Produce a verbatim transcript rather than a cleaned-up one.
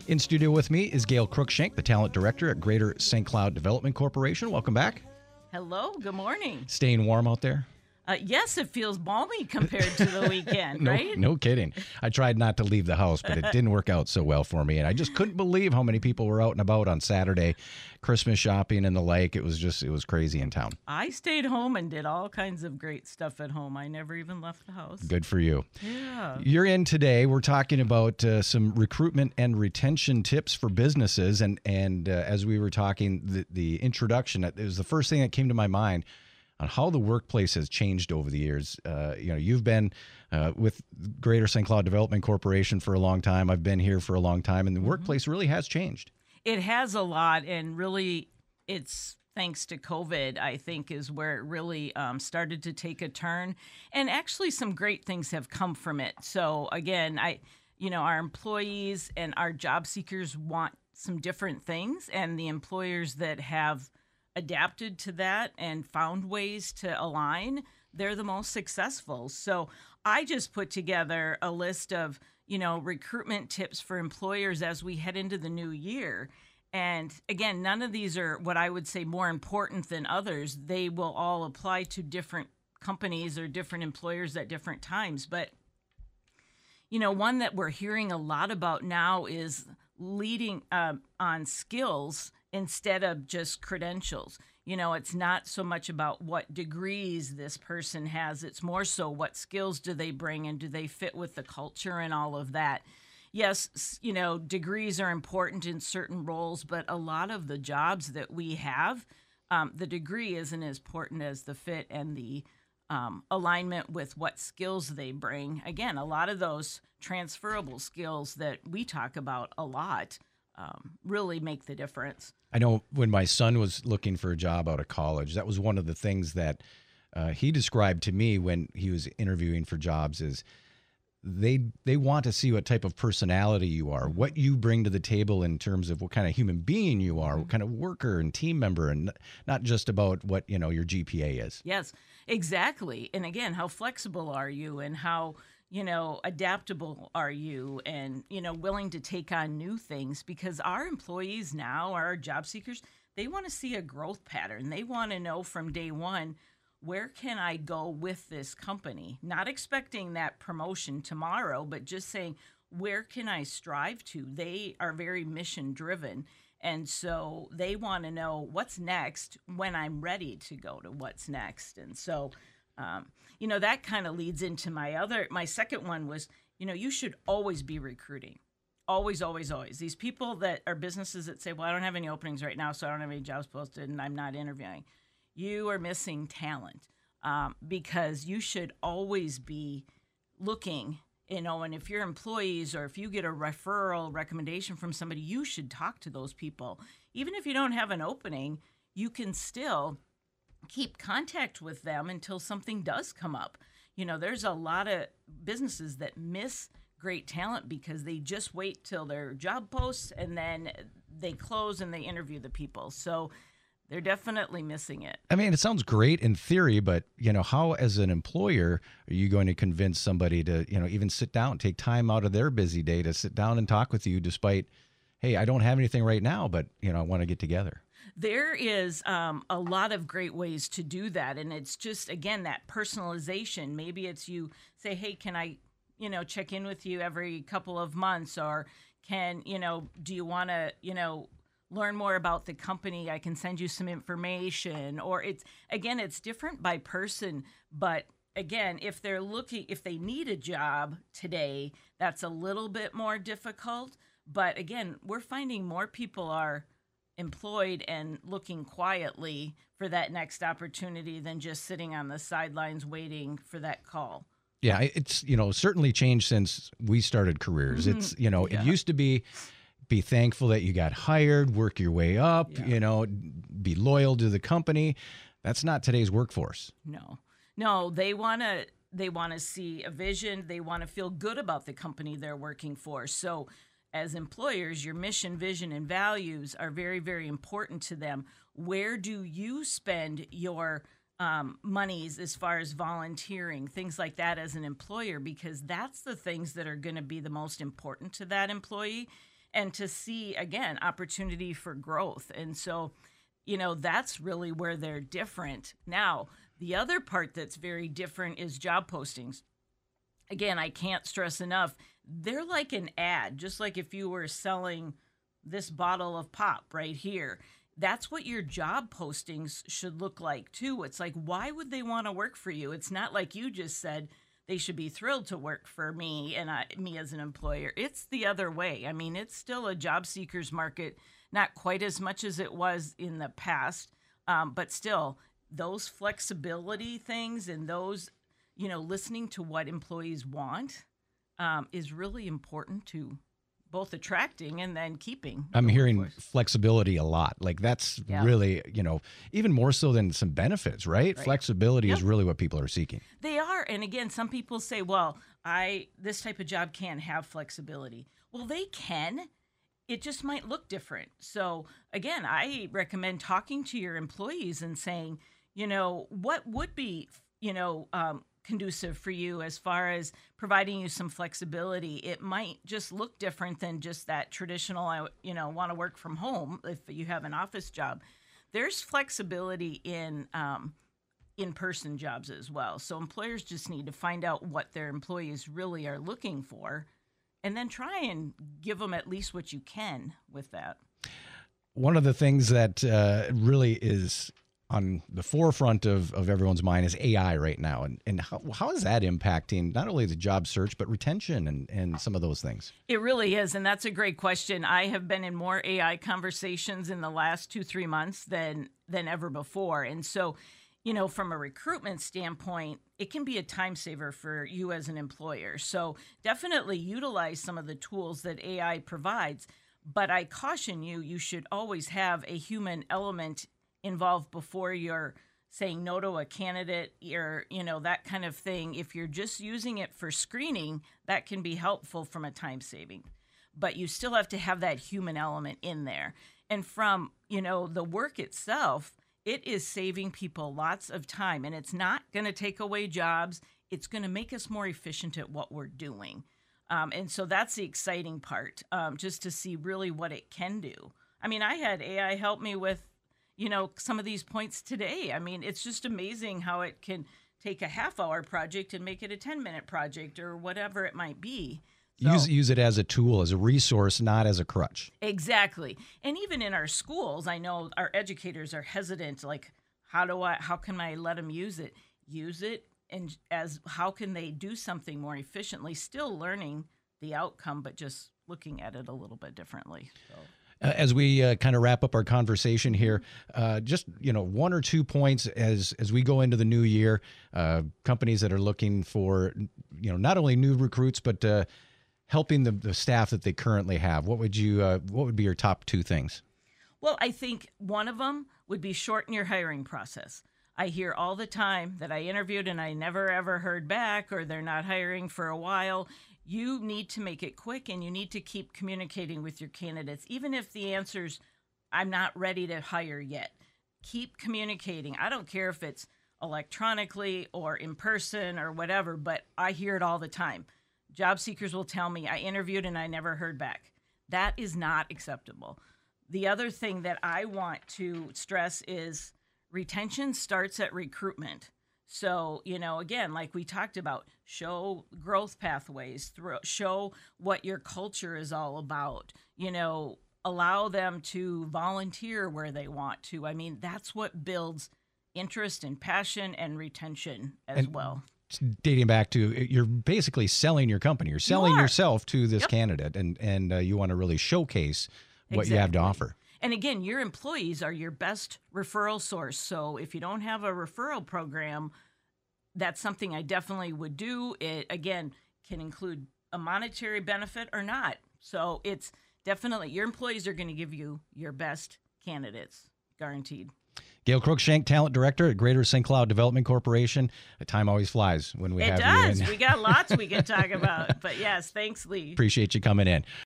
In studio with me is Gail Cruikshank, the talent director at Greater Saint Cloud Development Corporation. Welcome back. Hello, good morning. Staying warm out there? Uh, yes, it feels balmy compared to the weekend, no, right? No kidding. I tried not to leave the house, but it didn't work out so well for me. And I just couldn't believe how many people were out and about on Saturday, Christmas shopping and the like. It was just, it was crazy in town. I stayed home and did all kinds of great stuff at home. I never even left the house. Good for you. Yeah. You're in today. We're talking about uh, some recruitment and retention tips for businesses. And, and uh, as we were talking, the, the introduction, it was the first thing that came to my mind on how the workplace has changed over the years. Uh, you know, you've been uh, with Greater Saint Cloud Development Corporation for a long time. I've been here for a long time, and the mm-hmm. workplace really has changed. It has a lot, and really it's thanks to COVID, I think, is where it really um, started to take a turn. And actually some great things have come from it. So again, I, you know, our employees and our job seekers want some different things, and the employers that have adapted to that and found ways to align, they're the most successful. So I just put together a list of, you know, recruitment tips for employers as we head into the new year. And again, none of these are what I would say more important than others. They will all apply to different companies or different employers at different times. But, you know, one that we're hearing a lot about now is leading uh, on skills instead of just credentials. You know, it's not so much about what degrees this person has. It's more so what skills do they bring and do they fit with the culture and all of that. Yes, you know, degrees are important in certain roles, but a lot of the jobs that we have, um, the degree isn't as important as the fit and the um, alignment with what skills they bring. Again, a lot of those transferable skills that we talk about a lot um, really make the difference. I know when my son was looking for a job out of college, that was one of the things that uh, he described to me when he was interviewing for jobs is they they want to see what type of personality you are, what you bring to the table in terms of what kind of human being you are, what kind of worker and team member, and not just about what, you know, your G P A is. Yes, exactly. And again, how flexible are you, and how, you know, adaptable are you, and, you know, willing to take on new things, because our employees now, our job seekers, they want to see a growth pattern. They want to know from day one, where can I go with this company? Not expecting that promotion tomorrow, but just saying, where can I strive to? They are very mission driven. And so they want to know what's next when I'm ready to go to what's next. And so, um, you know, that kind of leads into my other, my second one was, you know, you should always be recruiting. Always, always, always. These people that are businesses that say, well, I don't have any openings right now, so I don't have any jobs posted and I'm not interviewing. You are missing talent, um, because you should always be looking, you know, and if your employees or if you get a referral recommendation from somebody, you should talk to those people. Even if you don't have an opening, you can still keep contact with them until something does come up. You know, there's a lot of businesses that miss great talent because they just wait till their job posts and then they close and they interview the people. So they're definitely missing it. I mean, it sounds great in theory, but, you know, how as an employer are you going to convince somebody to, you know, even sit down, take time out of their busy day to sit down and talk with you despite, hey, I don't have anything right now, but, you know, I want to get together? There is um, a lot of great ways to do that. And it's just, again, that personalization. Maybe it's you say, hey, can I, you know, check in with you every couple of months? Or can, you know, do you want to, you know, learn more about the company? I can send you some information. Or it's, again, it's different by person. But again, if they're looking, if they need a job today, that's a little bit more difficult. But again, we're finding more people are employed and looking quietly for that next opportunity than just sitting on the sidelines waiting for that call. Yeah, it's, you know, certainly changed since we started careers. Mm-hmm. It's, you know, yeah. It used to be, be thankful that you got hired, work your way up, yeah. you know, be loyal to the company. That's not today's workforce. No, no, they want to, they want to see a vision. They want to feel good about the company they're working for. So as employers, your mission, vision, and values are very, very important to them. Where do you spend your um, monies as far as volunteering, things like that as an employer? Because that's the things that are going to be the most important to that employee. and to see, again, opportunity for growth. And so, you know, that's really where they're different. Now, the other part that's very different is job postings. Again, I can't stress enough, they're like an ad, just like if you were selling this bottle of pop right here. That's what your job postings should look like too. It's like, why would they want to work for you? It's not like you just said they should be thrilled to work for me and I, me as an employer. It's the other way. I mean, it's still a job seekers market, not quite as much as it was in the past, um, but still those flexibility things and those, you know, listening to what employees want um, is really important to both attracting and then keeping. I'm the hearing workforce. flexibility a lot. Like that's Yeah. really, you know, even more so than some benefits, right? Right. Flexibility Yep. is really what people are seeking. They are. And again, some people say, well, I this type of job can't have flexibility. Well, they can. It just might look different. So again, I recommend talking to your employees and saying, you know, what would be, you know, um, conducive for you as far as providing you some flexibility. It might just look different than just that traditional, I, you know, want to work from home if you have an office job. There's flexibility in um, in-person jobs as well. So employers just need to find out what their employees really are looking for and then try and give them at least what you can with that. One of the things that uh, really is on the forefront of, of everyone's mind is A I right now. And, and how, how is that impacting not only the job search, but retention and, and some of those things? It really is. And that's a great question. I have been in more A I conversations in the last two, three months than, than ever before. And so, you know, from a recruitment standpoint, it can be a time saver for you as an employer. So definitely utilize some of the tools that A I provides. But I caution you, you should always have a human element involved before you're saying no to a candidate or, you know, that kind of thing. If you're just using it for screening, that can be helpful from a time saving. But you still have to have that human element in there. And from, you know, the work itself, it is saving people lots of time. And it's not going to take away jobs. It's going to make us more efficient at what we're doing. Um, and so that's the exciting part, um, just to see really what it can do. I mean, I had A I help me with, you know, some of these points today. I mean, it's just amazing how it can take a half hour project and make it a ten minute project or whatever it might be. So, Use, use it as a tool, as a resource, not as a crutch. exactly. And even in our schools, I know our educators are hesitant, like, how do I, how can I let them use it? Use it. And as how can they do something more efficiently, still learning the outcome, but just looking at it a little bit differently. So. Uh, as we uh, kind of wrap up our conversation here, uh, just, you know, one or two points as as we go into the new year, uh, companies that are looking for, you know, not only new recruits, but uh, helping the, the staff that they currently have. What would you, uh, what would be your top two things? Well, I think one of them would be shorten your hiring process. I hear all the time that I interviewed and I never ever heard back, or they're not hiring for a while. You need to make it quick and you need to keep communicating with your candidates. Even if the answer's, I'm not ready to hire yet. Keep communicating. I don't care if it's electronically or in person or whatever, but I hear it all the time. Job seekers will tell me, I interviewed and I never heard back. That is not acceptable. The other thing that I want to stress is retention starts at recruitment. So, you know, again, like we talked about, show growth pathways, through, show what your culture is all about, you know, allow them to volunteer where they want to. I mean, that's what builds interest and passion and retention as And well. Dating back to, you're basically selling your company. You're selling You are. yourself to this Yep. candidate, and, and uh, you want to really showcase what you have to Exactly. offer. And again, your employees are your best referral source. So if you don't have a referral program, that's something I definitely would do. It, again, can include a monetary benefit or not. So it's definitely, your employees are going to give you your best candidates, guaranteed. Gail Cruikshank, Talent Director at Greater Saint Cloud Development Corporation. The time always flies when we It have does. you in. We got lots we can talk about. But yes, thanks, Lee. Appreciate you coming in.